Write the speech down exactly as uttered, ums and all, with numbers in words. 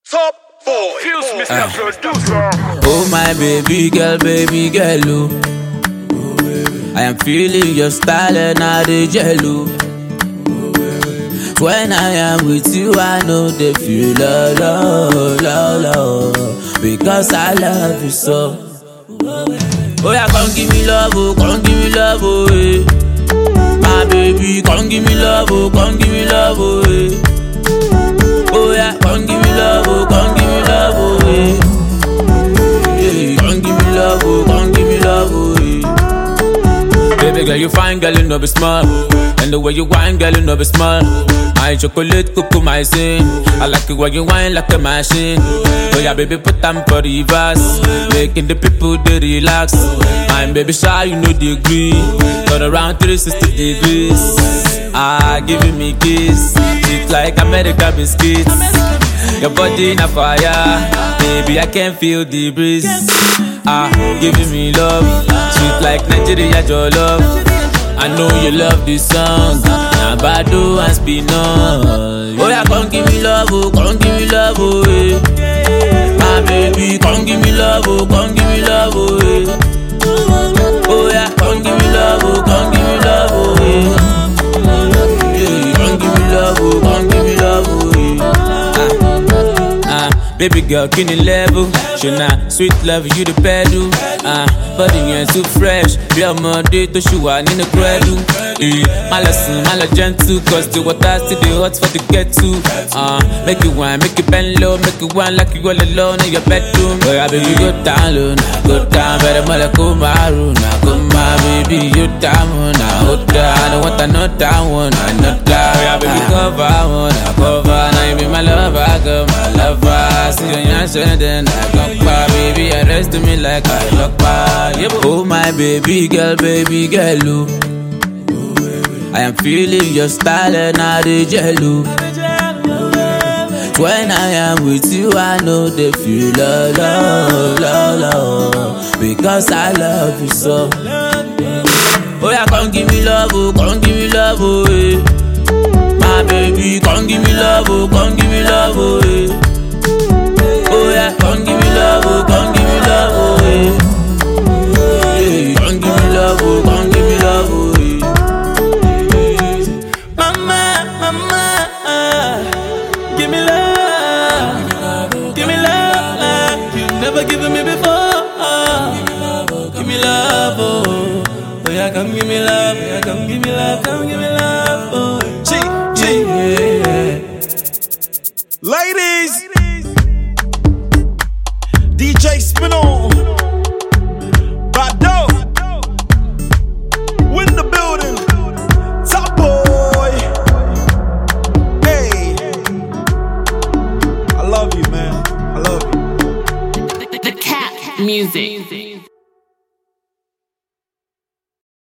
Top boy, Fuse Mister Ah. Producer. Oh my baby girl, baby girl, oh. I am feeling your style and I dey jello. When I am with you, I know they feel love, love, love, love, because I love you so. Oh yeah, come give me love, oh, come give me love, oh, eh. My baby, come give me love, oh, come give me love, oh, eh. Oh yeah, come give me love, oh, come give me love, oh, eh. Yeah, come give me love, oh, come give me love, oh, eh. Baby girl, you fine, girl, you know be smart. And the way you whine, girl, you know be smart. My chocolate, cuckoo, my sin. I like it when you whine like a machine. Oh yeah, baby, put them for the reverse, making the people they relax. I'm baby shy, you know the degree. Turn around three sixty degrees. Ah, giving me kiss. It's like American biscuits. Your body in a fire, baby, I can feel the breeze. Ah, giving me love, sweet like Nigeria, your love. I know you love this song, now Bado and Spinall. Oh yeah, come give me love, oh, come give me love, oh, eh. My baby, come give me love, oh, come give me love, oh, eh. Oh yeah, come give me love, oh, come give me love, oh, eh. Yeah, come give me love, oh, come give me love, oh, eh. Ah, ah, baby girl, can you level? Shona, sweet love, you the pedal. Ah, body ain't too fresh. Be a Monday to show one in the cradle. Eh, my lesson, my gentle, cause the water still the hot for the get to. Ah, make it one, make it bend low, make it one like you all alone in your bedroom. Oh yeah, baby, go down low, now go down, better mother go maroon, now go my baby, you down, now hold down. I don't want another one, another. Oh yeah, baby, cover one, I cover. Now you be my lover, girl, my lover. See you in then I come by, baby, arrest me like I lock by. Yeah, oh my baby girl, baby girl, oh. I am feeling your style and I dey jello. When I am with you, I know they feel love, love, love, love, because I love you so. Oh yeah, come give me love, oh, come give me love, oh, eh. My baby, come give me love, oh, come give me love, oh, eh. Oh yeah, come give me love, oh, come give me love, oh, eh. Yeah, come give me love, oh, come give me love, oh, eh. Mama, mama, give me love, give me love, you never given me before. Give me love, oh, oh yeah, come give me love, oh yeah, come give me love, come give me love, oh. G, G, yeah. Ladies, D J Spinall, Bado, win the building, Top boy. Hey, I love you, man. I love you. The, the cat music.